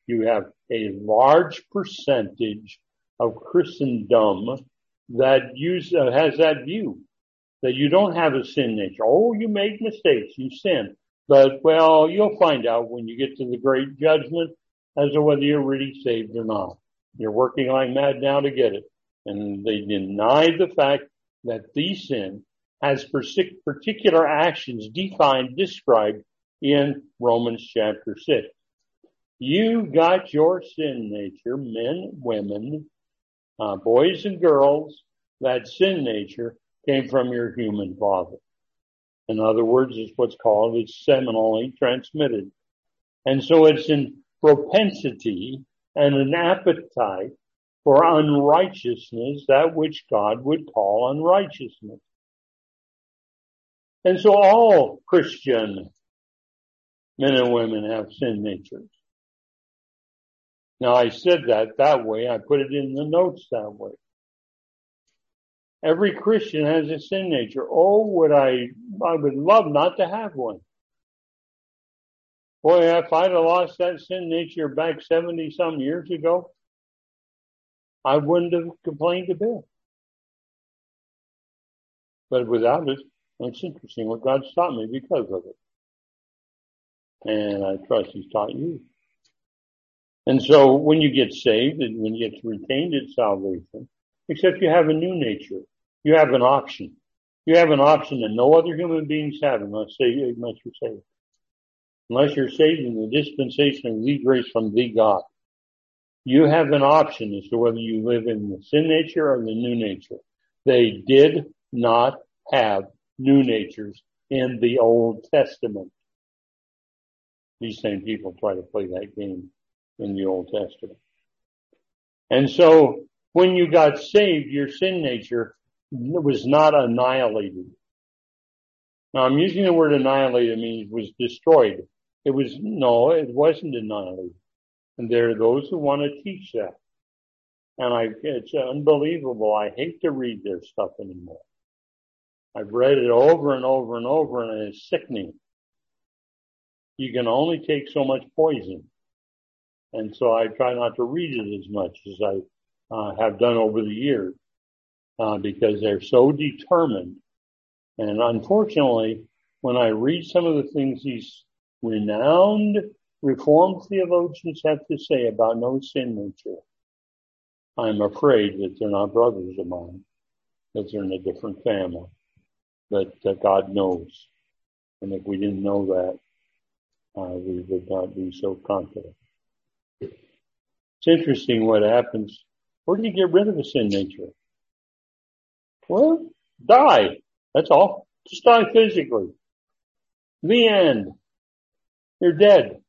you have a large percentage of Christendom that has that view that you don't have a sin nature. Oh, you make mistakes, you sin. But, well, you'll find out when you get to the great judgment as to whether you're really saved or not. You're working like mad now to get it. And they deny the fact that the sin has particular actions described in Romans chapter 6. You got your sin nature, men, women, boys and girls. That sin nature came from your human father. In other words, it's what's called, it's seminally transmitted. And so it's in propensity and an appetite for unrighteousness, that which God would call unrighteousness. And so all Christian men and women have sin natures. Now I said that way. I put it in the notes that way. Every Christian has a sin nature. Oh, I would love not to have one. Boy, if I'd have lost that sin nature back 70 some years ago, I wouldn't have complained a bit. But without it, it's interesting what God's taught me because of it. And I trust He's taught you. And so when you get saved and when you get retained in salvation, except you have a new nature, you have an option. You have an option that no other human beings have unless you're saved. Unless you're saved in the dispensation of the grace from the God. You have an option as to whether you live in the sin nature or the new nature. They did not have new natures in the Old Testament. These same people try to play that game in the Old Testament. And so when you got saved, your sin nature was not annihilated. Now I'm using the word annihilated, means it was destroyed. It wasn't annihilated. And there are those who want to teach that. And it's unbelievable. I hate to read their stuff anymore. I've read it over and over and over, and it's sickening. You can only take so much poison. And so I try not to read it as much as I have done over the years, because they're so determined. And unfortunately, when I read some of the things these renowned Reformed theologians have to say about no sin nature, I'm afraid that they're not brothers of mine, that they're in a different family, but God knows. And if we didn't know that, we would not be so confident. It's interesting what happens. Where do you get rid of a sin nature? Well, die. That's all. Just die physically. The end. You're dead.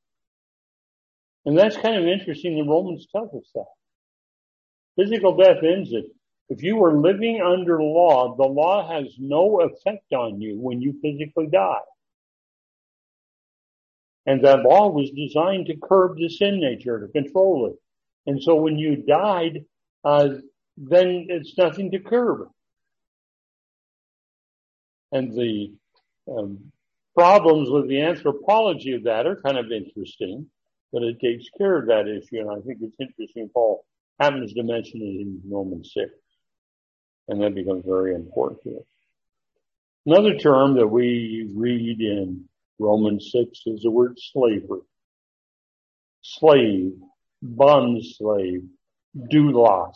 And that's kind of interesting. The Romans tell us that. Physical death ends it. If you were living under law, the law has no effect on you when you physically die. And that law was designed to curb the sin nature, to control it. And so when you died, then it's nothing to curb. And the problems with the anthropology of that are kind of interesting, but it takes care of that issue. And I think it's interesting Paul happens to mention it in Romans 6. And that becomes very important to us. Another term that we read in Romans 6 is the word slavery. Slave, bond slave, doulos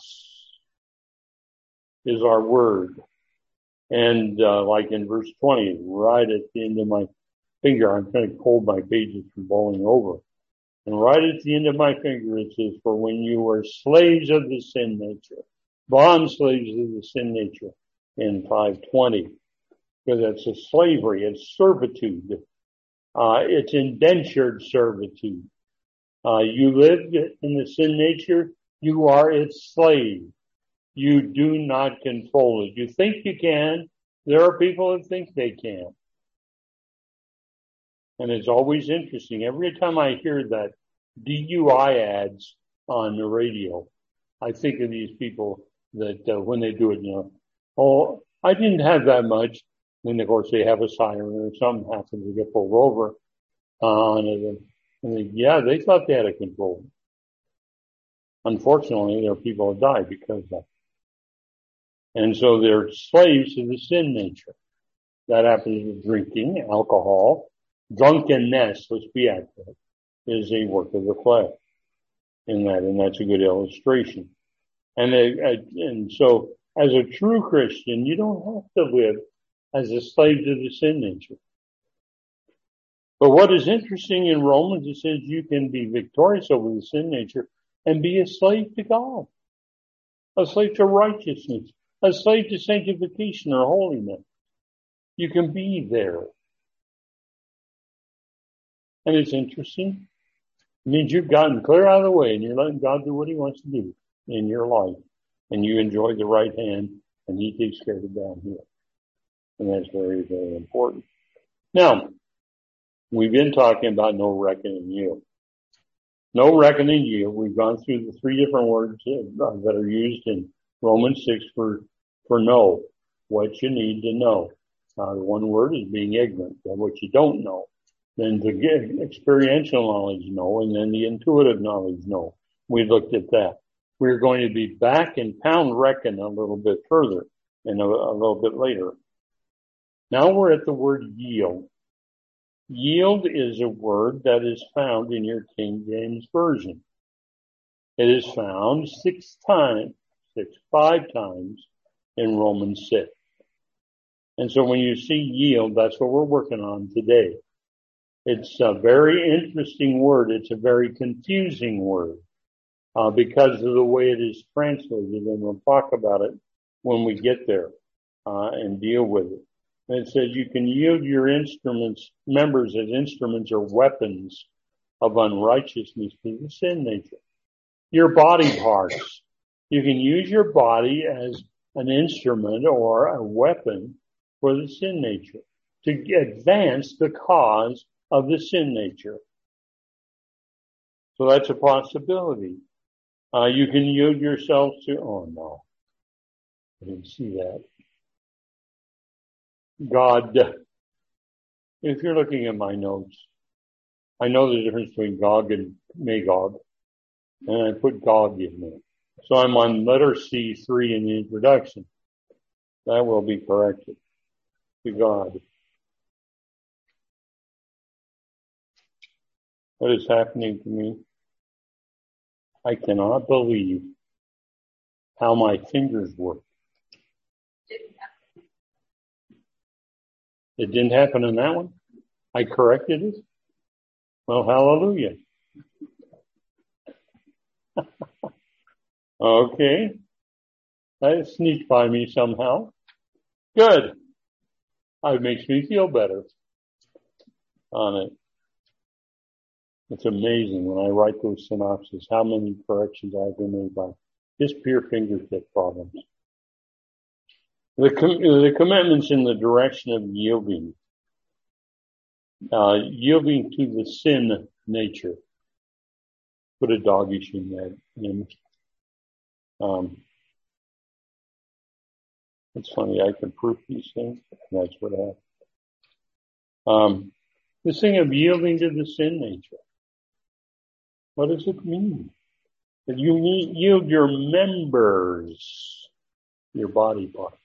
is our word. And like in verse 20, right at the end of my finger, I'm trying to hold my pages from bowling over. And right at the end of my finger it says, for when you were slaves of the sin nature, bond slaves of the sin nature in 5:20. Because it's a slavery, it's servitude. It's indentured servitude. You live in the sin nature, you are its slave. You do not control it. You think you can. There are people that think they can. And it's always interesting. Every time I hear that DUI ads on the radio, I think of these people that when they do it, oh, I didn't have that much. Then, of course, they have a siren or something happens to get pulled over on it. And they thought they had a control. Unfortunately, there are people who die because of that. And so they're slaves to the sin nature. That happens with drinking, alcohol, drunkenness, let's be accurate, is a work of the flesh in that, and that's a good illustration. And so as a true Christian, you don't have to live as a slave to the sin nature. But what is interesting in Romans, it says you can be victorious over the sin nature and be a slave to God, a slave to righteousness, a slave to sanctification or holiness. You can be there. And it's interesting. It means you've gotten clear out of the way and you're letting God do what he wants to do in your life. And you enjoy the right hand and he takes care of it down here. And that's very, very important. Now, we've been talking about no reckoning yield. No reckoning yield. We've gone through the three different words that are used in Romans 6 for know, what you need to know. The one word is being ignorant of what you don't know. Then the experiential knowledge, know, and then the intuitive knowledge, know. We looked at that. We're going to be back and pound reckon a little bit further and a little bit later. Now we're at the word yield. Yield is a word that is found in your King James Version. It is found five times in Romans 6. And so when you see yield, that's what we're working on today. It's a very interesting word. It's a very confusing word because of the way it is translated, and we'll talk about it when we get there and deal with it. And it says you can yield your members as instruments or weapons of unrighteousness to the sin nature. Your body parts. You can use your body as an instrument or a weapon for the sin nature to advance the cause of the sin nature. So that's a possibility. You can yield yourself to, oh no, I didn't see that. God, if you're looking at my notes, I know the difference between Gog and Magog, and I put Gog in there. So I'm on letter C3 in the introduction. That will be corrected to God. What is happening to me? I cannot believe how my fingers work. It didn't happen in that one? I corrected it? Well, hallelujah. Okay. That sneaked by me somehow. Good. It makes me feel better on it. It's amazing when I write those synopses, how many corrections I've been made by just pure fingertip problems. The commitments in the direction of yielding to the sin nature. Put a doggish in that image. It's funny, I can proof these things. That's what happened. This thing of yielding to the sin nature. What does it mean? That you yield your members, your body parts.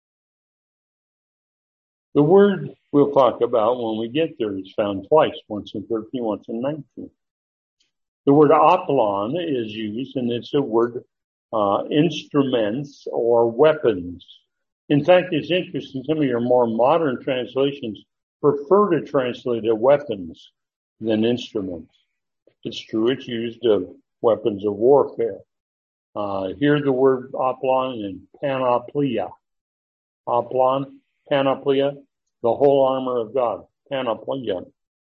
The word we'll talk about when we get there is found twice, once in 13, once in 19. The word oplon is used, and it's a word instruments or weapons. In fact, it's interesting, some of your more modern translations prefer to translate it weapons than instruments. It's true, it's used of weapons of warfare. Here the word oplon and panoplia. Oplon, panoplia, the whole armor of God. Panoplia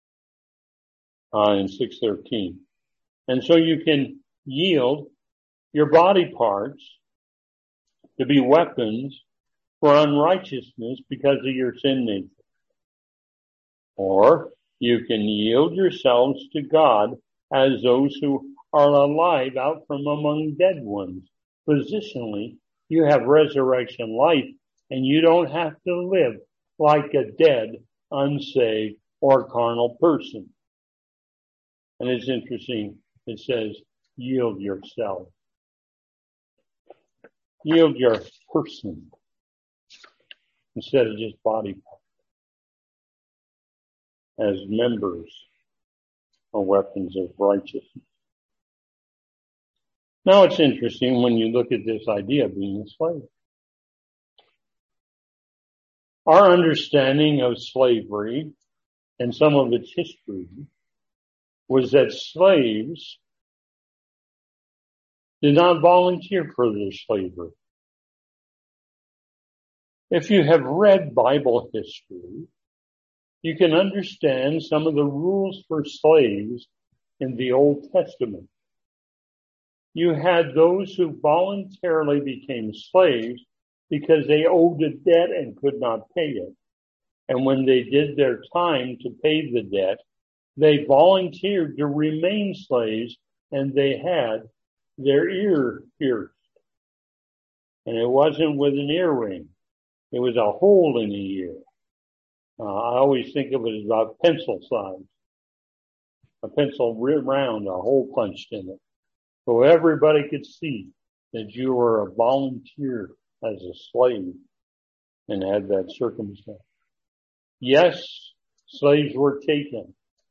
in 6:13. And so you can yield your body parts to be weapons for unrighteousness because of your sin nature. Or you can yield yourselves to God as those who are alive out from among dead ones. Positionally, you have resurrection life, and you don't have to live like a dead, unsaved, or carnal person. And it's interesting, it says, yield yourself. Yield your person instead of just body parts as members or weapons of righteousness. Now it's interesting when you look at this idea of being a slave. Our understanding of slavery and some of its history was that slaves did not volunteer for their slavery. If you have read Bible history, you can understand some of the rules for slaves in the Old Testament. You had those who voluntarily became slaves because they owed a debt and could not pay it. And when they did their time to pay the debt, they volunteered to remain slaves, and they had their ear pierced. And it wasn't with an earring. It was a hole in the ear. I always think of it as about pencil size. A pencil round, a hole punched in it. So everybody could see that you were a volunteer as a slave and had that circumstance. Yes, slaves were taken.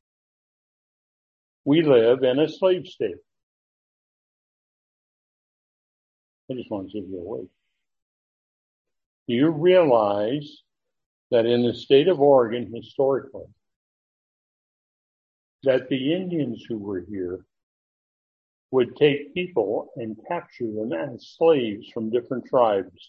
We live in a slave state. I just want to give you awake. Do you realize that in the state of Oregon, historically, that the Indians who were here would take people and capture them as slaves from different tribes?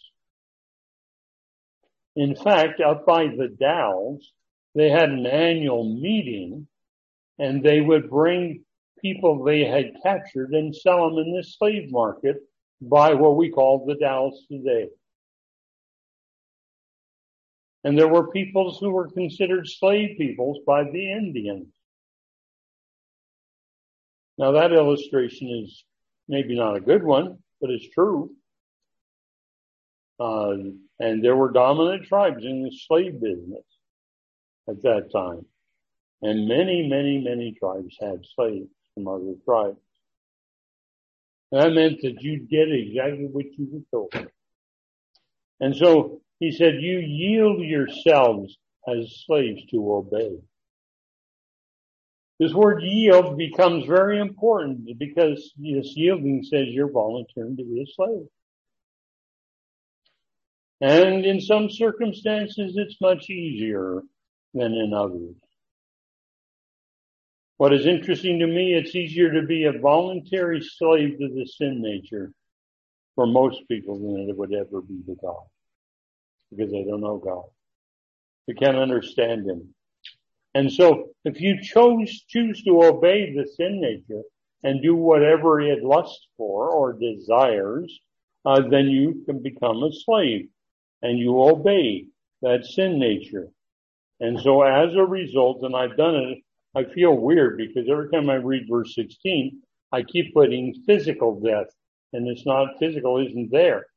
In fact, up by the Dalles, they had an annual meeting, and they would bring people they had captured and sell them in the slave market by what we call the Dalles today. And there were peoples who were considered slave peoples by the Indians. Now that illustration is maybe not a good one, but it's true. And there were dominant tribes in the slave business at that time. And many tribes had slaves from other tribes. And that meant that you'd get exactly what you were told. And so he said, you yield yourselves as slaves to obey. This word yield becomes very important because this yielding says you're volunteering to be a slave. And in some circumstances, it's much easier than in others. What is interesting to me, it's easier to be a voluntary slave to the sin nature for most people than it would ever be to God, because they don't know God. They can't understand Him. And so if you choose to obey the sin nature and do whatever it lusts for or desires, then you can become a slave and you obey that sin nature. And so as a result, and I've done it, I feel weird because every time I read verse 16, I keep putting physical death, and it's not physical, isn't there.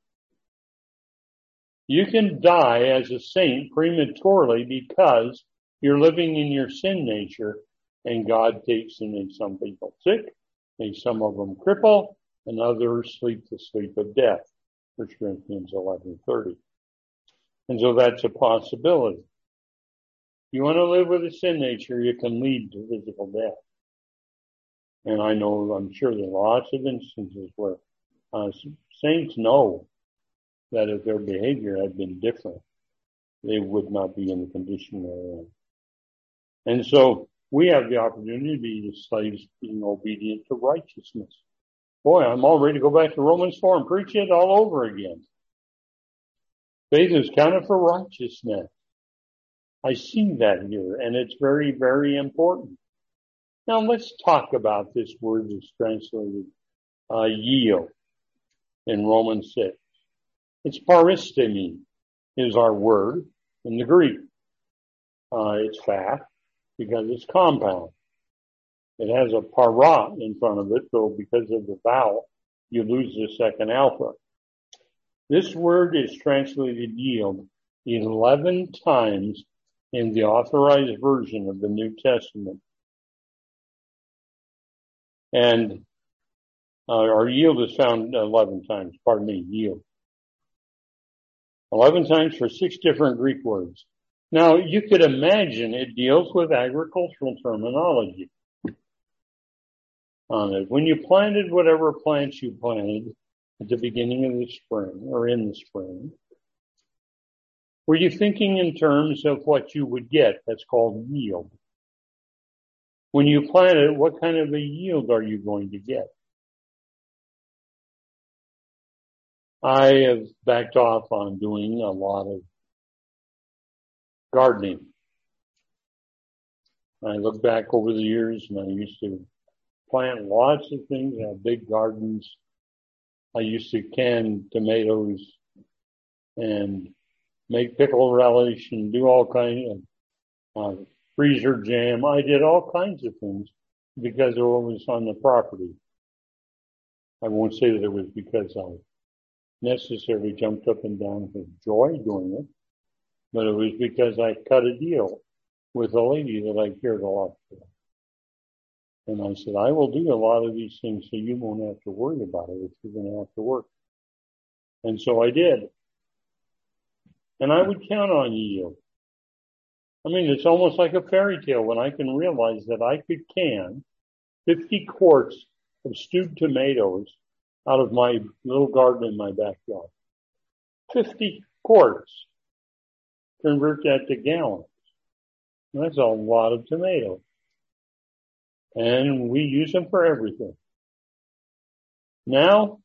You can die as a saint prematurely because you're living in your sin nature, and God takes and makes some people sick, makes some of them cripple, and others sleep the sleep of death. 1 Corinthians 11:30. And so that's a possibility. You want to live with a sin nature, you can lead to physical death. And I'm sure there are lots of instances where saints know that if their behavior had been different, they would not be in the condition they're in. And so we have the opportunity to be slaves being obedient to righteousness. Boy, I'm all ready to go back to Romans 4 and preach it all over again. Faith is counted for righteousness. I see that here, and it's very, very important. Now let's talk about this word that's translated yield in Romans 6. It's paristemi is our word in the Greek. It's fat because it's compound. It has a para in front of it, so because of the vowel, you lose the second alpha. This word is translated yield 11 times in the Authorized Version of the New Testament. And our yield is found 11 times, yield. 11 times for 6 different Greek words. Now, you could imagine it deals with agricultural terminology on it. When you planted whatever plants you planted at the beginning of the spring or in the spring, were you thinking in terms of what you would get? That's called yield. When you plant it, what kind of a yield are you going to get? I have backed off on doing a lot of gardening. I look back over the years and I used to plant lots of things, have big gardens. I used to can tomatoes and make pickle relish and do all kinds of freezer jam. I did all kinds of things because it was on the property. I won't say that it was because I necessarily jumped up and down with joy doing it, but it was because I cut a deal with a lady that I cared a lot for. And I said, I will do a lot of these things so you won't have to worry about it if you're going to have to work. And so I did. And I would count on yield. I mean, it's almost like a fairy tale when I can realize that I could can 50 quarts of stewed tomatoes out of my little garden in my backyard. 50 quarts. Convert that to gallons. That's a lot of tomatoes. And we use them for everything. Now,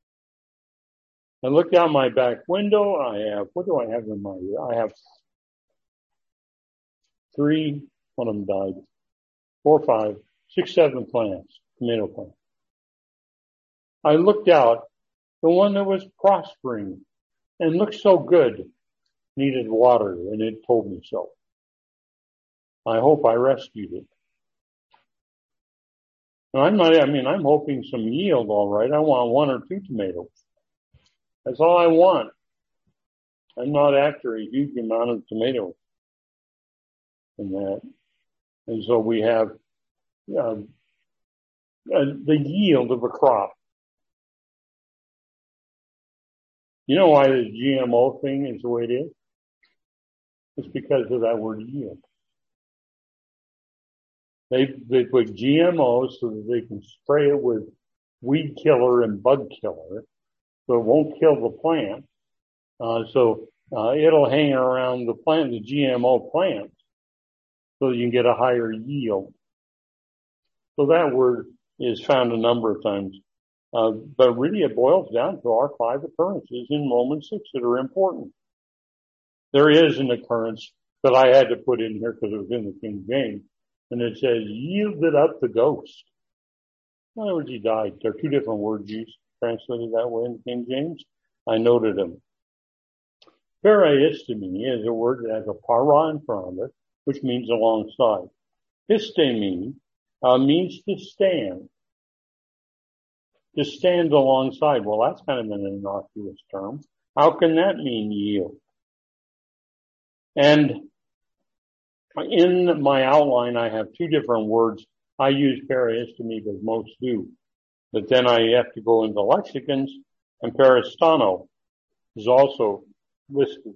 I look out my back window. What do I have in my, I have 3, one of them died, 4, 5, 6, 7 plants, tomato plants. I looked out, the one that was prospering and looked so good needed water, and it told me so. I hope I rescued it. I'm hoping some yield, all right. I want 1 or 2 tomatoes. That's all I want. I'm not after a huge amount of tomatoes in that. And so we have the yield of a crop. You know why the GMO thing is the way it is? It's because of that word yield. They put GMOs so that they can spray it with weed killer and bug killer, so it won't kill the plant. It'll hang around the plant, the GMO plant, so you can get a higher yield. So that word is found a number of times. But really it boils down to our 5 occurrences in Romans 6 that are important. There is an occurrence that I had to put in here because it was in the King James. And it says, yielded up the ghost. In other words, he died. There are 2 different words used, translated that way in the King James. I noted them. Parahistemi is a word that has a para in front of it, which means alongside. Histemi means to stand. To stand alongside. Well, that's kind of an innocuous term. How can that mean yield? And in my outline, I have 2 different words. I use parahistemi because most do. But then I have to go into lexicons, and paristano is also listed.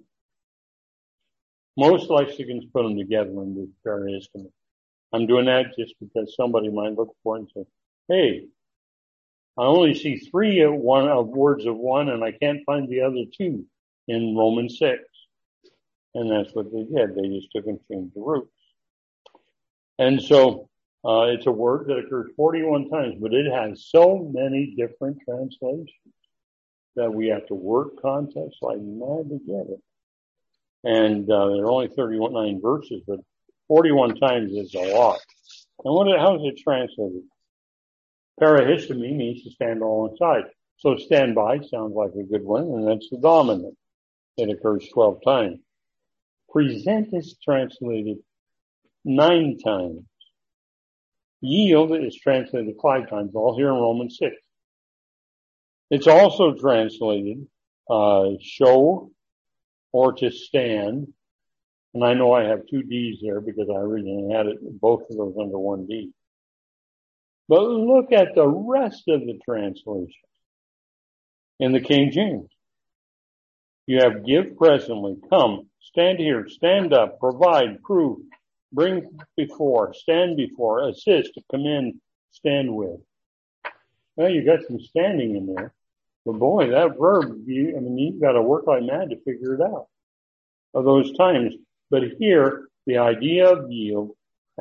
Most lexicons put them together into parahistemi. I'm doing that just because somebody might look for it and say, hey, I only see 3 words of one, and I can't find the other 2 in Romans 6. And that's what they did. They just took and changed the roots. And so it's a word that occurs 41 times, but it has so many different translations that we have to work context like mad to get it. And there are only 39 verses, but 41 times is a lot. And how is it translated? Parahistemi means to stand alongside. So stand by sounds like a good one, and that's the dominant. It occurs 12 times. Present is translated 9 times. Yield is translated 5 times, all here in Romans 6. It's also translated show or to stand. And I know I have 2 D's there because I originally had both of those under 1 D. But look at the rest of the translations in the King James. You have give presently, come, stand here, stand up, provide, prove, bring before, stand before, assist, commend, stand with. Well, you got some standing in there. But boy, that verb, you've got to work like mad to figure it out of those times. But here, the idea of yield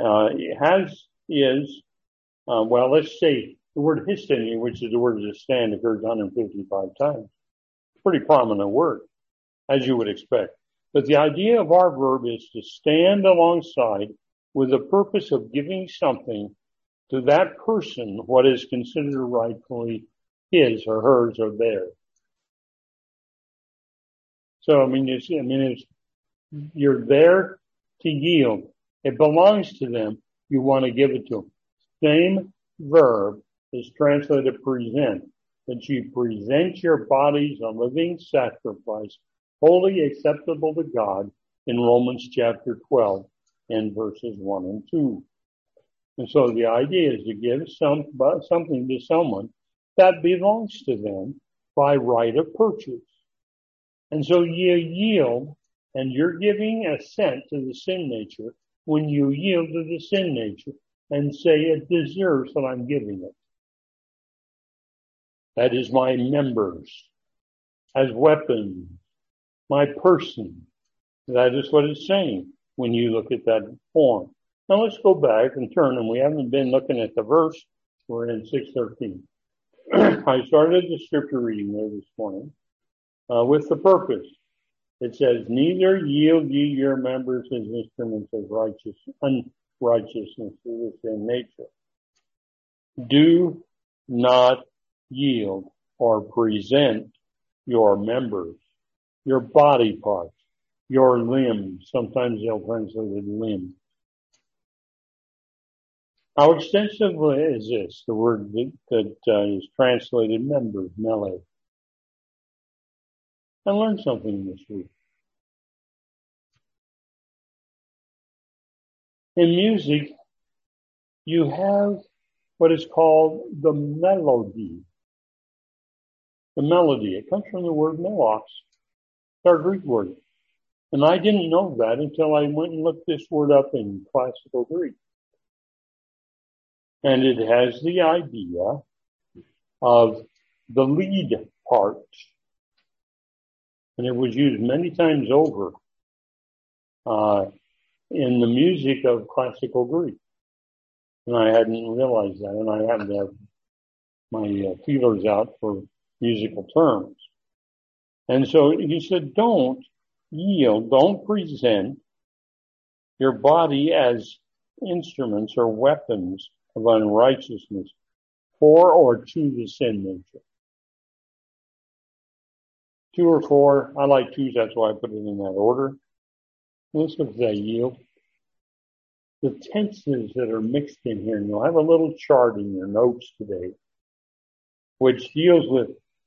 let's say the word histemi, which is the word to stand, occurs 155 times. Pretty prominent word, as you would expect. But the idea of our verb is to stand alongside with the purpose of giving something to that person what is considered rightfully his or hers or theirs. So, you're there to yield. It belongs to them. You want to give it to them. Same verb is translated present. That you present your bodies a living sacrifice, wholly acceptable to God, in Romans chapter 12 and verses 1 and 2. And so the idea is to give something to someone that belongs to them by right of purchase. And so you yield, and you're giving assent to the sin nature when you yield to the sin nature and say it deserves what I'm giving it. That is my members as weapons, my person. That is what it's saying when you look at that form. Now let's go back and turn, and we haven't been looking at the verse. We're in 6:13. I started the scripture reading there this morning with the purpose. It says, neither yield ye your members as instruments of unrighteousness to the sin nature. Do not yield or present your members, your body parts, your limbs. Sometimes they'll translate it limb. How extensive is this? The word that is translated members, mele. I learned something this week. In music, you have what is called the melody. The melody, it comes from the word melos. It's our Greek word. And I didn't know that until I went and looked this word up in classical Greek. And it has the idea of the lead part. And it was used many times over in the music of classical Greek. And I hadn't realized that, and I happen to have my feelers out for musical terms. And so he said, don't yield, don't present your body as instruments or weapons of unrighteousness for or to the sin nature. 2 or 4, I like 2s, that's why I put it in that order. Let's look at that yield. The tenses that are mixed in here, and you'll have a little chart in your notes today, which deals with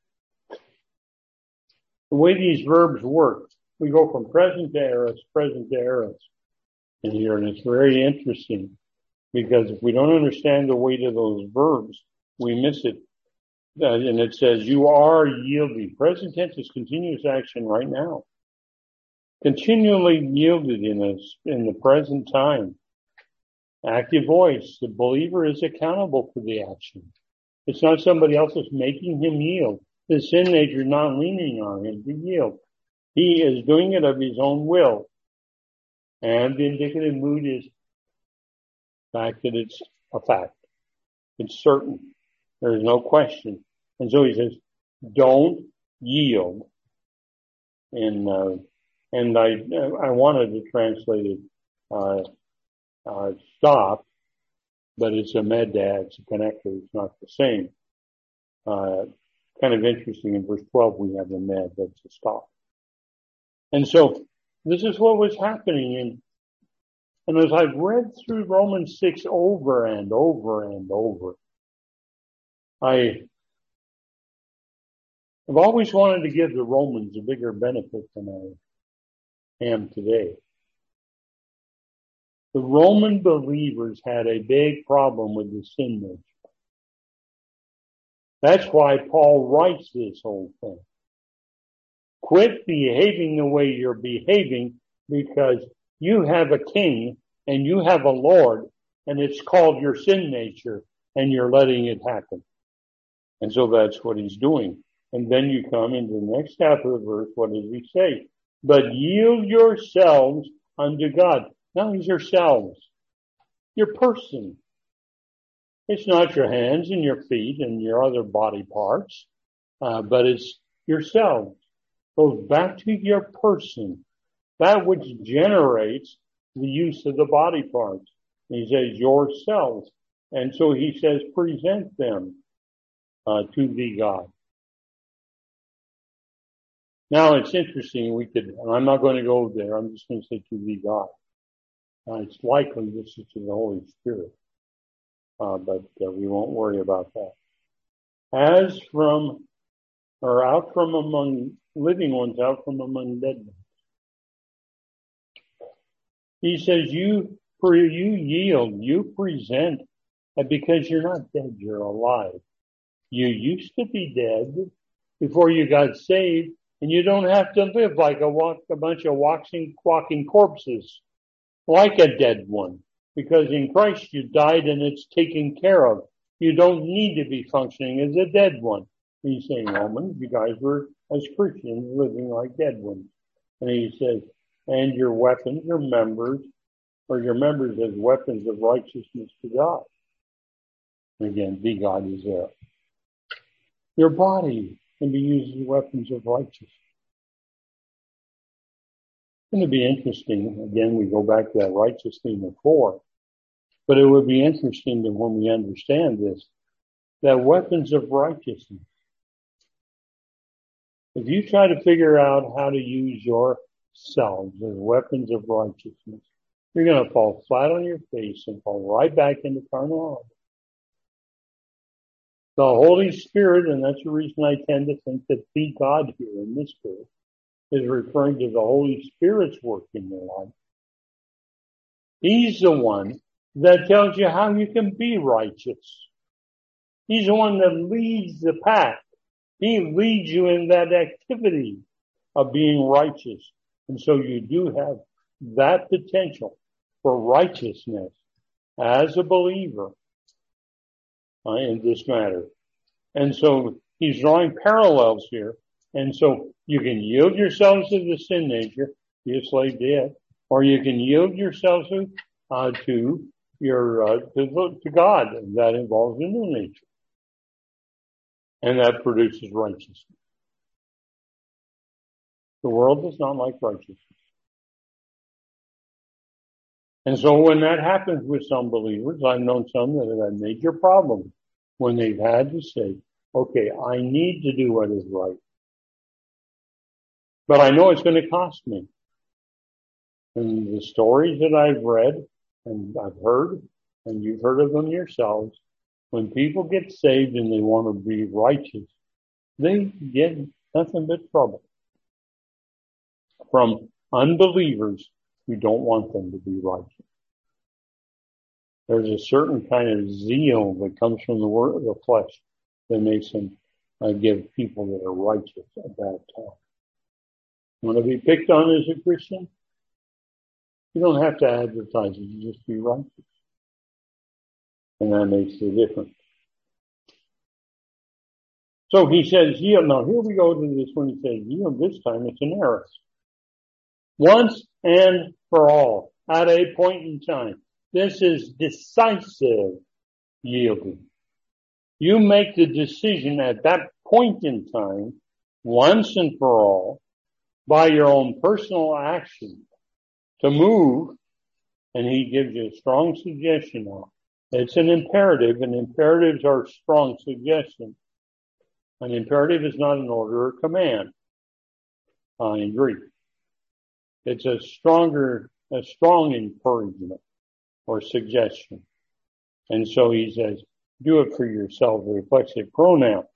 the way these verbs work. We go from present to aorist in here, and it's very interesting because if we don't understand the weight of those verbs, we miss it. And it says, you are yielding. Present tense is continuous action right now. Continually yielded in the present time. Active voice. The believer is accountable for the action. It's not somebody else that's making him yield. The sin nature is not leaning on him to yield. He is doing it of his own will. And the indicative mood is the fact that it's a fact. It's certain. There is no question. And so he says, don't yield. And I wanted to translate it, stop, but it's a medah, it's a connector, it's not the same. Kind of interesting, in verse 12 we have the med, that's a stop. And so this is what was happening, and as I've read through Romans 6 over and over and over, I've always wanted to give the Romans a bigger benefit than I am today. The Roman believers had a big problem with the sin nature. That's why Paul writes this whole thing. Quit behaving the way you're behaving, because you have a king and you have a Lord, and it's called your sin nature, and you're letting it happen. And so that's what he's doing. And then you come into the next half of the verse. What does he say? But yield yourselves unto God. Now he's yourselves. Your person. It's not your hands and your feet and your other body parts, but it's yourselves. Goes back to your person. That which generates the use of the body parts. And he says yourselves. And so he says present them to thee God. Now it's interesting, and I'm not going to go there, I'm just going to say to thee God. It's likely this is to the Holy Spirit, but we won't worry about that. Out from among living ones, out from among dead ones. He says you yield, you present, because you're not dead, you're alive. You used to be dead before you got saved, and you don't have to live like a bunch of walking corpses, like a dead one, because in Christ you died and it's taken care of. You don't need to be functioning as a dead one. He's saying, Romans, you guys were, as Christians, living like dead ones. And he says, and your weapons, your members as weapons of righteousness to God. And again, the God is there. Your body can be used as weapons of righteousness. It's going to be interesting. Again, we go back to that righteous theme before. But it would be interesting that when we understand this, that weapons of righteousness. If you try to figure out how to use yourselves as weapons of righteousness, you're going to fall flat on your face and fall right back into carnality. The Holy Spirit, and that's the reason I tend to think that the God here in this verse is referring to the Holy Spirit's work in your life. He's the one that tells you how you can be righteous. He's the one that leads the path. He leads you in that activity of being righteous. And so you do have that potential for righteousness as a believer in this matter. And so he's drawing parallels here. And so you can yield yourselves to the sin nature, be a slave to it, or you can yield yourselves to God, and that involves the new nature. And that produces righteousness. The world does not like righteousness. And so when that happens with some believers, I've known some that have had major problems when they've had to say, okay, I need to do what is right. But I know it's going to cost me. And the stories that I've read and I've heard, and you've heard of them yourselves, when people get saved and they want to be righteous, they get nothing but trouble from unbelievers who don't want them to be righteous. There's a certain kind of zeal that comes from the word of the flesh that makes them give people that are righteous a bad time. Want to be picked on as a Christian? You don't have to advertise it, you just be righteous. And that makes the difference. So he says, yield. Now here we go to this when he says yield. This time it's an aorist. Once and for all, at a point in time. This is decisive yielding. You make the decision at that point in time, once and for all, by your own personal action, to move, and he gives you a strong suggestion on it. It's an imperative, and imperatives are strong suggestions. An imperative is not an order or command in Greek. It's a strong encouragement or suggestion. And so he says, do it for yourself, a reflexive pronoun,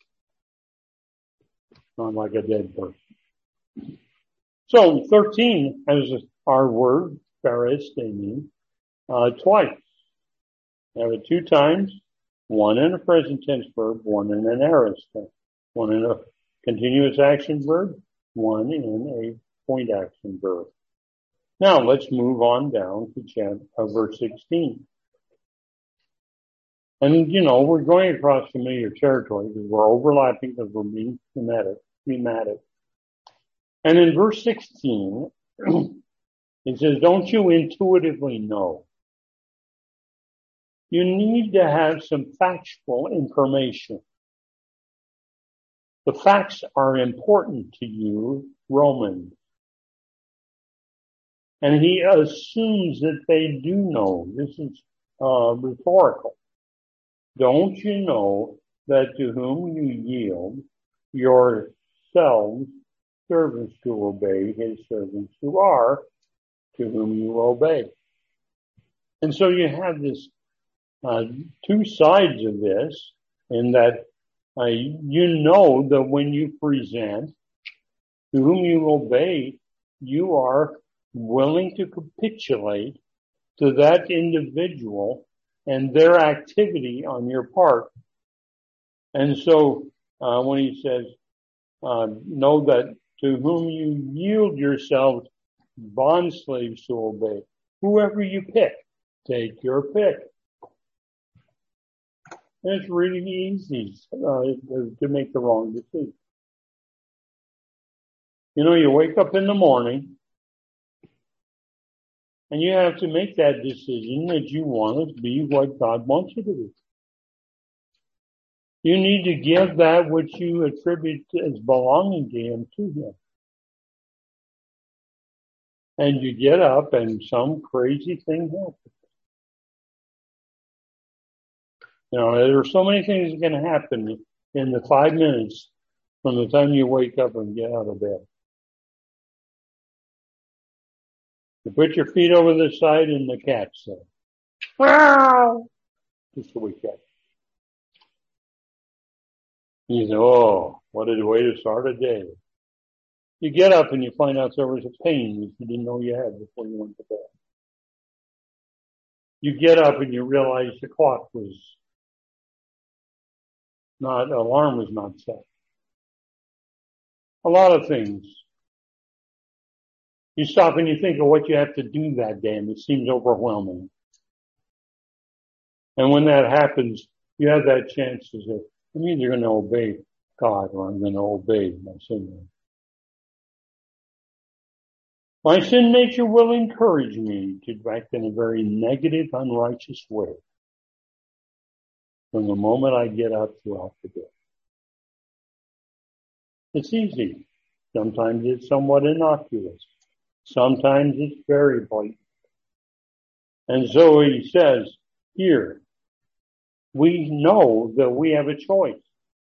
not like a dead person. So 13 has our word, paristemi, twice. We have it two times, one in a present tense verb, one in an aorist tense. One in a continuous action verb, one in a point action verb. Now let's move on down to verse 16. And, we're going across familiar territory because we're overlapping because we're being thematic. And in verse 16, it says, don't you intuitively know? You need to have some factual information. The facts are important to you, Romans. And he assumes that they do know. This is rhetorical. Don't you know that to whom you yield yourselves servants to obey, his servants who are to whom you obey? And so you have this two sides of this, in that you know that when you present to whom you obey, you are willing to capitulate to that individual and their activity on your part. And so when he says, know that to whom you yield yourselves bond slaves to obey, whoever you pick, take your pick. And it's really easy to make the wrong decision. You wake up in the morning and you have to make that decision that you want to be what God wants you to be. You need to give that which you attribute as belonging to Him to Him. And you get up and some crazy thing happens. There are so many things that can happen in the 5 minutes from the time you wake up and get out of bed. You put your feet over the side and the cat says, wow! Just a wee cat. You say, oh, what a way to start a day. You get up and you find out there was a pain that you didn't know you had before you went to bed. You get up and you realize the clock alarm was not set. A lot of things. You stop and you think of what you have to do that day, and it seems overwhelming. And when that happens, you have that chance to say, I'm either going to obey God or I'm going to obey my sin nature. My sin nature will encourage me to act in a very negative, unrighteous way from the moment I get up throughout the day. It's easy. Sometimes it's somewhat innocuous. Sometimes it's very blatant. And so he says here, we know that we have a choice.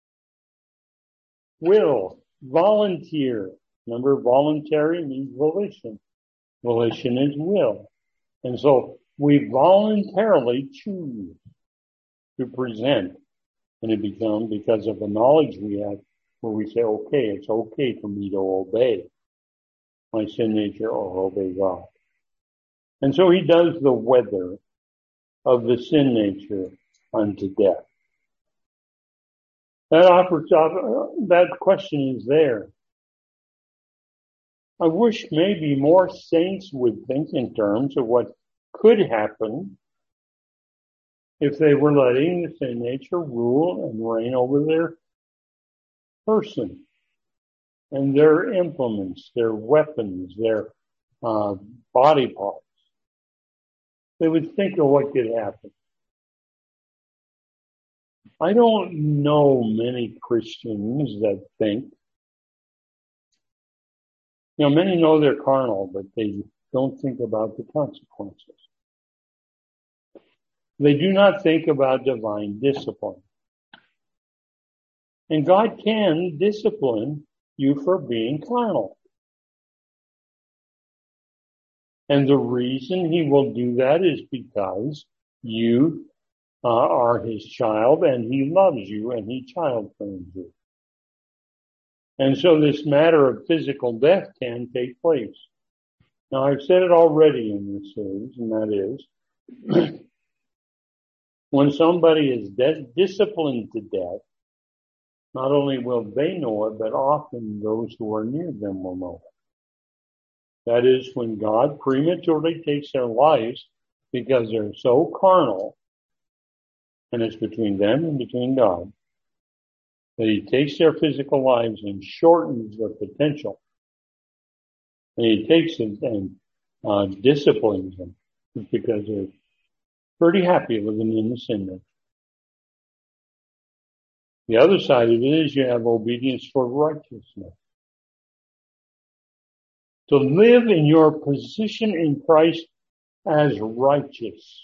Will, volunteer. Remember, voluntary means volition. Volition is will. And so we voluntarily choose to present. And it becomes because of the knowledge we have where we say, okay, it's okay for me to obey my sin nature or obey God. And so he does the weather of the sin nature unto death. That question is there. I wish maybe more saints would think in terms of what could happen if they were letting the sin nature rule and reign over their person and their implements, their weapons, their body parts. They would think of what could happen. I don't know many Christians that think. Many know they're carnal, but they don't think about the consequences. They do not think about divine discipline. And God can discipline you for being carnal. And the reason He will do that is because you are His child and He loves you and He child trains you. And so this matter of physical death can take place. Now, I've said it already in this series, and that is, when somebody is disciplined to death, not only will they know it, but often those who are near them will know it. That is when God prematurely takes their lives because they're so carnal, and it's between them and between God, that he takes their physical lives and shortens their potential. And he takes them and disciplines them because they're pretty happy living in the sin nature. The other side of it is you have obedience for righteousness. To live in your position in Christ as righteous.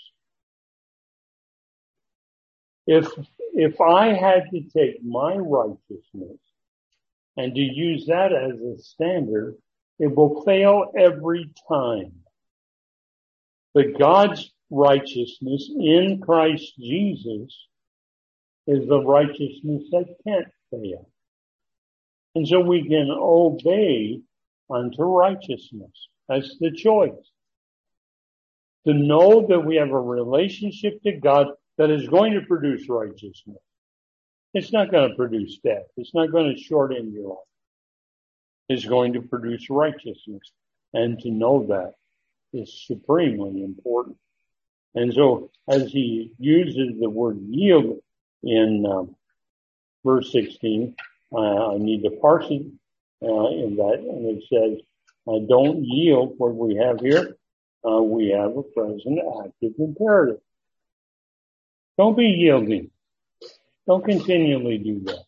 If I had to take my righteousness and to use that as a standard, it will fail every time. But God's righteousness in Christ Jesus is the righteousness that can't fail. And so we can obey unto righteousness. That's the choice. To know that we have a relationship to God that is going to produce righteousness. It's not going to produce death. It's not going to shorten your life. It's going to produce righteousness. And to know that is supremely important. And so as he uses the word yield in verse 16, I need to parse it in that. And it says, don't yield. What we have here, we have a present active imperative. Don't be yielding. Don't continually do that.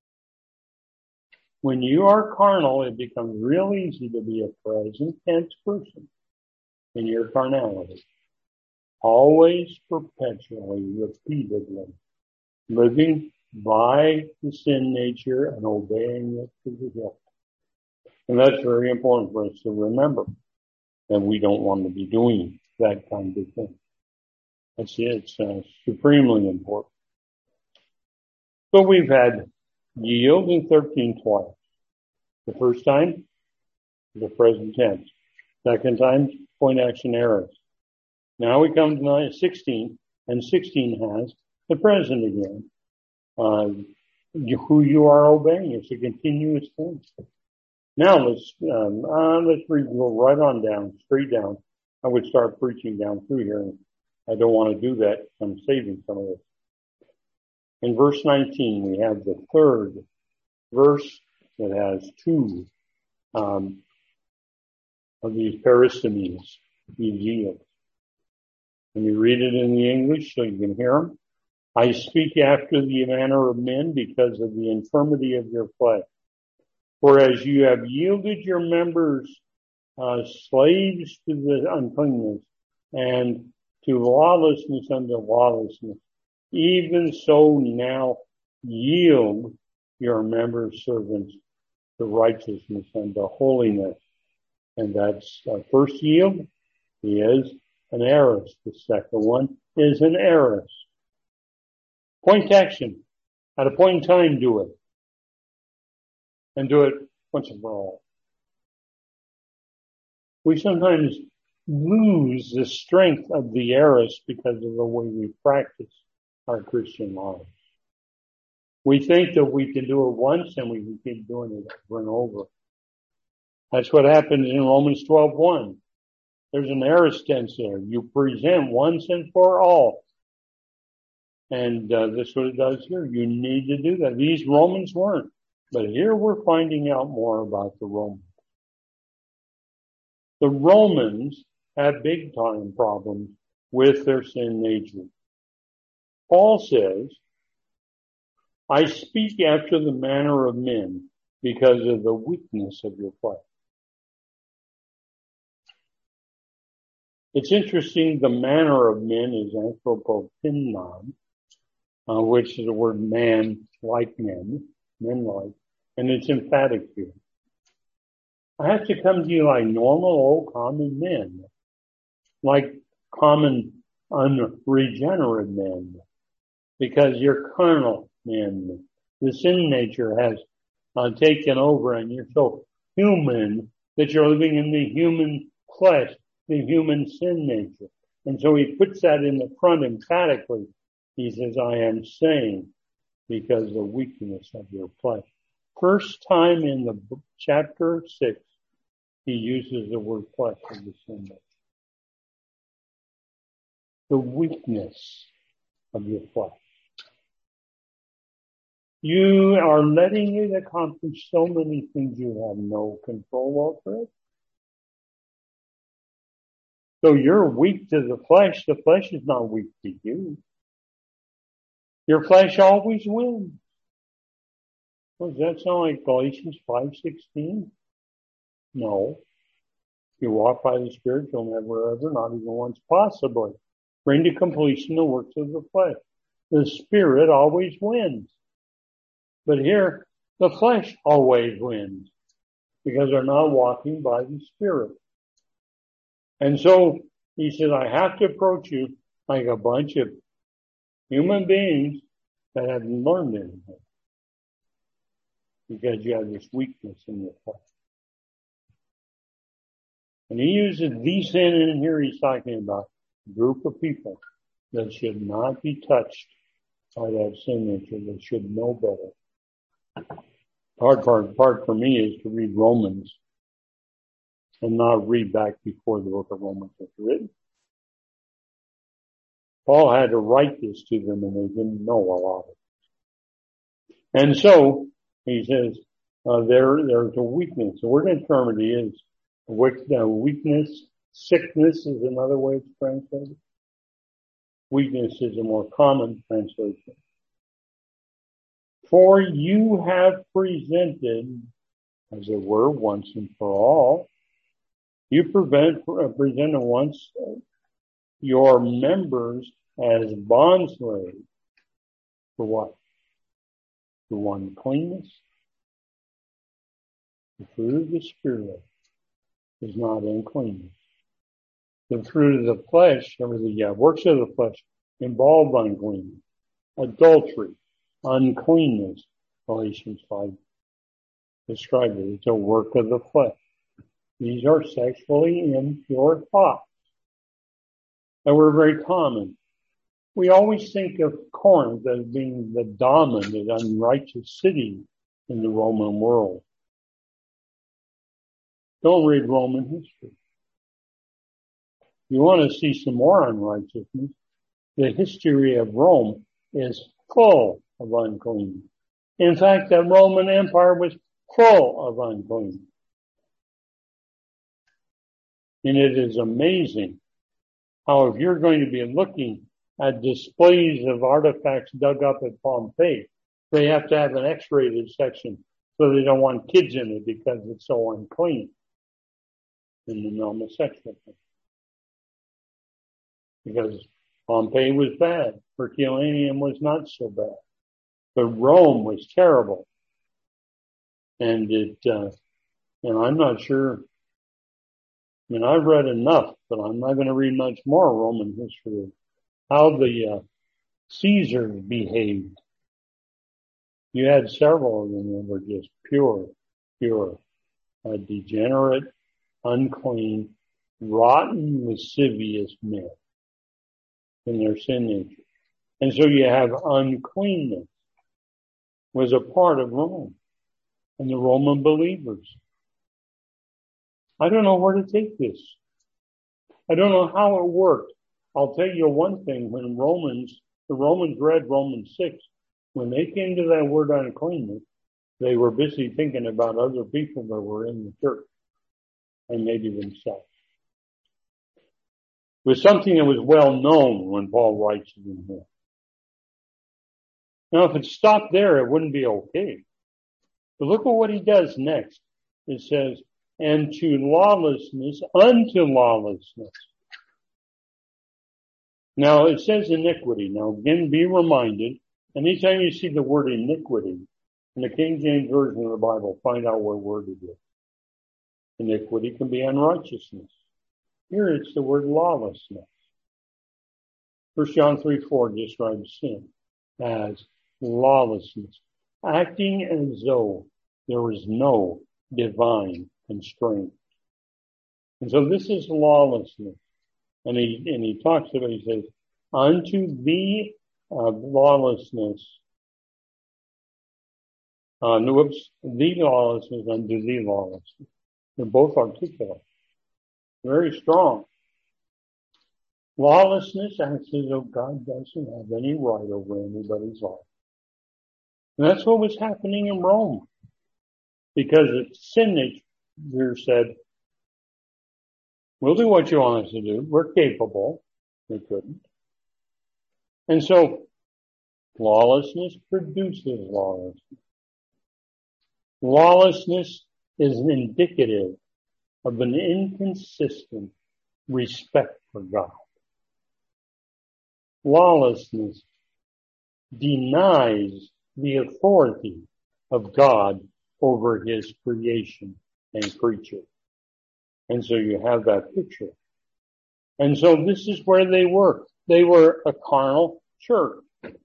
When you are carnal, it becomes real easy to be a present tense person in your carnality. Always, perpetually, repeatedly, living by the sin nature and obeying it to the hilt. And that's very important for us to remember that we don't want to be doing that kind of thing. It's supremely important. So we've had yield in 13 twice. The first time, the present tense. Second time, point action aorist. Now we come to 16, and 16 has the present again. Who you are obeying. It's a continuous thing. Now let's read, go right on down, straight down. I would start preaching down through here. I don't want to do that. I'm saving some of this. In verse 19, we have the third verse that has two of these peristomes, these yields. Let me read it in the English so you can hear them. I speak after the manner of men because of the infirmity of your flesh. For as you have yielded your members slaves to the uncleanness and to lawlessness unto lawlessness, even so now yield your members servants to righteousness unto holiness. And that's first yield is an aorist. The second one is an aorist. Point action. At a point in time, do it. And do it once and for all. We sometimes lose the strength of the aorist because of the way we practice our Christian lives. We think that we can do it once and we can keep doing it over and over. That's what happens in Romans 12:1. There's an aorist tense there. You present once and for all. And this is what it does here. You need to do that. These Romans weren't. But here we're finding out more about the Romans. The Romans had big time problems with their sin nature. Paul says, I speak after the manner of men because of the weakness of your flesh. It's interesting, the manner of men is anthropopimnon, which is the word man, like men like, and it's emphatic here. I have to come to you like normal, old, common men, like common, unregenerate men, because you're carnal men. The sin nature has taken over, and you're so human that you're living in the human flesh, the human sin nature. And so he puts that in the front emphatically. He says, I am saying because of the weakness of your flesh. First time in the chapter 6, he uses the word flesh in the sin nature. The weakness of your flesh. You are letting it accomplish so many things you have no control over it. So you're weak to the flesh is not weak to you. Your flesh always wins. Well, does that sound like Galatians 5:16? No. If you walk by the Spirit, you'll never ever, not even once possibly, bring to completion the works of the flesh. The Spirit always wins. But here, the flesh always wins because they're not walking by the Spirit. And so he says, I have to approach you like a bunch of human beings that haven't learned anything because you have this weakness in your flesh. And he uses the sin in here he's talking about a group of people that should not be touched by that sin nature. They should know better. Hard part for me is to read Romans and not read back before the book of Romans was written. Paul had to write this to them and they didn't know a lot of it. And so he says, there's a weakness. The word infirmity is weakness. Sickness is another way it's translated. Weakness is a more common translation. For you have presented, as it were, once and for all, you presented once your members as bondslaves for what? For uncleanness. The fruit of the Spirit is not uncleanness. The fruit of the flesh, works of the flesh involve uncleanness, adultery, uncleanness. Galatians 5 described it. It's a work of the flesh. These are sexually impure thoughts that were very common. We always think of Corinth as being the dominant, unrighteous city in the Roman world. Don't read Roman history. You want to see some more unrighteousness. The history of Rome is full of uncleanness. In fact, the Roman Empire was full of uncleanness. And it is amazing how if you're going to be looking at displays of artifacts dug up at Pompeii, they have to have an X-rated section so they don't want kids in it because it's so unclean in the homosexual thing. Because Pompeii was bad. Herculaneum was not so bad. But Rome was terrible. And I'm not sure. I mean, I've read enough, but I'm not going to read much more Roman history. How the Caesars behaved. You had several of them that were just pure, degenerate, unclean, rotten, lascivious men in their sin nature. And so you have uncleanness was a part of Rome and the Roman believers. I don't know where to take this. I don't know how it worked. I'll tell you one thing. When the Romans read Romans 6, when they came to that word uncleanness, they were busy thinking about other people that were in the church and maybe themselves. It was something that was well known when Paul writes it in here. Now, if it stopped there, it wouldn't be okay. But look at what he does next. It says, and to lawlessness, unto lawlessness. Now, it says iniquity. Now, again, be reminded, anytime you see the word iniquity in the King James Version of the Bible, find out what word it is. Iniquity can be unrighteousness. Here it's the word lawlessness. 1 John 3:4 describes sin as lawlessness, acting as though there is no divine constraint. And so this is lawlessness. And he talks about, he says, unto the lawlessness The lawlessness unto the lawlessness. They're both articulate. Very strong. Lawlessness acts as though God doesn't have any right over anybody's life. And that's what was happening in Rome. Because its sin nature said, we'll do what you want us to do. We're capable. They couldn't. And so, lawlessness produces lawlessness. Lawlessness is indicative of an inconsistent respect for God. Lawlessness denies the authority of God over his creation and creature. And so you have that picture. And so this is where they were. They were a carnal church.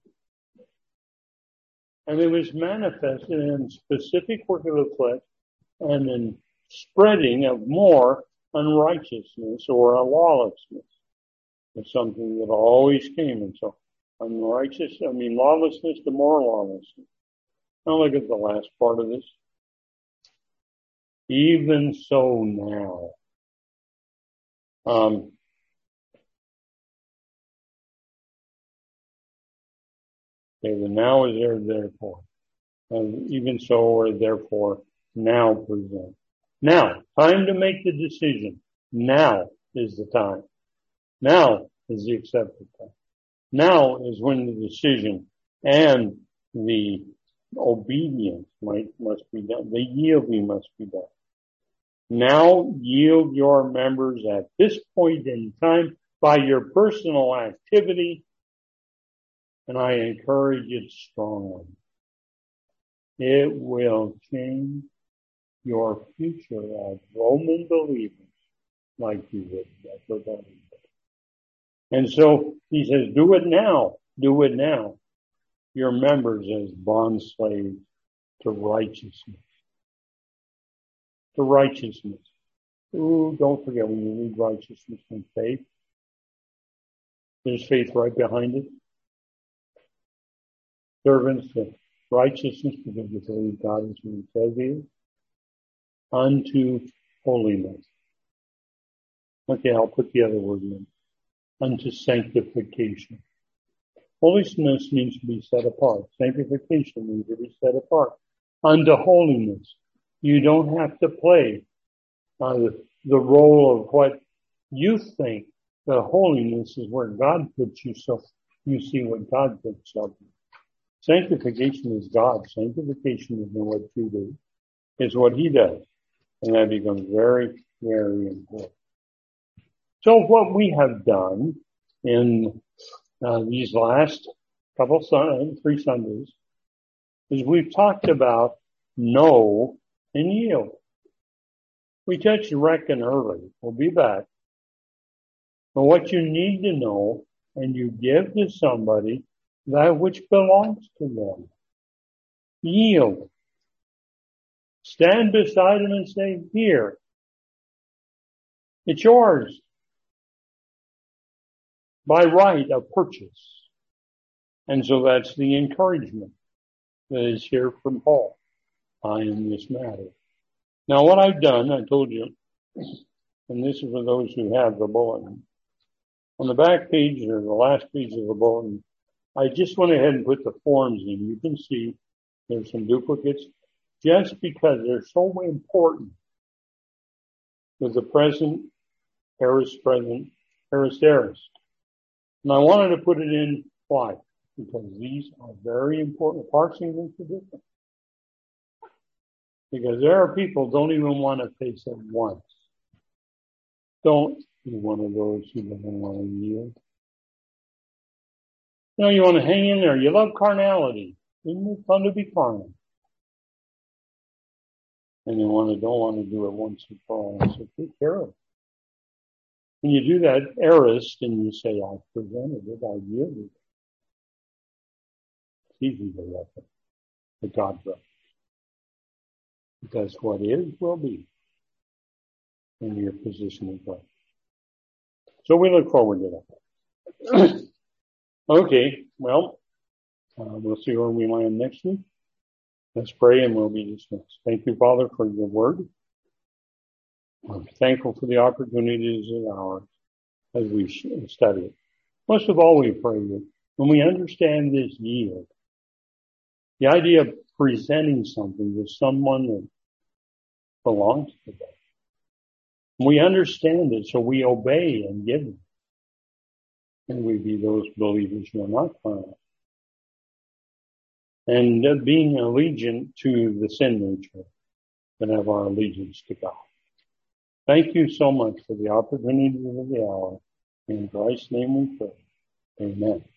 And it was manifested in specific work of the flesh and in spreading of more unrighteousness or a lawlessness. It's something that always came. And so lawlessness to more lawlessness. Now look at the last part of this. Even so now. Okay, the now is there, therefore. And even so, or therefore, now present. Now, time to make the decision. Now is the time. Now is the accepted time. Now is when the decision and the obedience must be done. The yielding must be done. Now yield your members at this point in time by your personal activity, and I encourage it strongly. It will change your future as Roman believers like you would never believe. And so he says, do it now. Do it now. Your members as bond slaves to righteousness. To righteousness. Ooh, don't forget when you read righteousness and faith, there's faith right behind it. Servants to righteousness because you believe God is what he says he is. Unto holiness. Okay, I'll put the other word in. Unto sanctification. Holiness means to be set apart. Sanctification means to be set apart. Unto holiness. You don't have to play the role of what you think that holiness is where God puts you, so you see what God puts of you. Sanctification is God. Sanctification is not what you do. It's what he does. And that becomes very, very important. So what we have done in these last three Sundays is we've talked about know and yield. We touched reckon early. We'll be back. But what you need to know, and you give to somebody that which belongs to them. Yield. Stand beside him and say, here. It's yours. By right of purchase. And so that's the encouragement that is here from Paul in this matter. Now what I've done, I told you, and this is for those who have the bulletin. On the back page or the last page of the bulletin, I just went ahead and put the forms in. You can see there's some duplicates just because they're so important with the present, aorist, And I wanted to put it in why? Because these are very important. Parsing them for different. Because there are people who don't even want to face it once. Don't be one of those who don't want to yield. You know, you want to hang in there. You love carnality. Isn't it fun to be carnal? And you don't want to do it once and for all. So take care of it. When you do that aorist and you say, I presented it, I yielded it. It's easy to reckon the God reckons. Because what is will be in your position of God. So we look forward to that. Okay, well, we'll see where we land next week. Let's pray and we'll be dismissed. Thank you, Father, for your word. I'm thankful for the opportunities of ours as we study it. Most of all, we pray that when we understand this yield, the idea of presenting something to someone that belongs to them, we understand it, so we obey and give them. And we be those believers who are not carnal. And being allegiant to the sin nature, and have our allegiance to God. Thank you so much for the opportunity of the hour. In Christ's name we pray. Amen.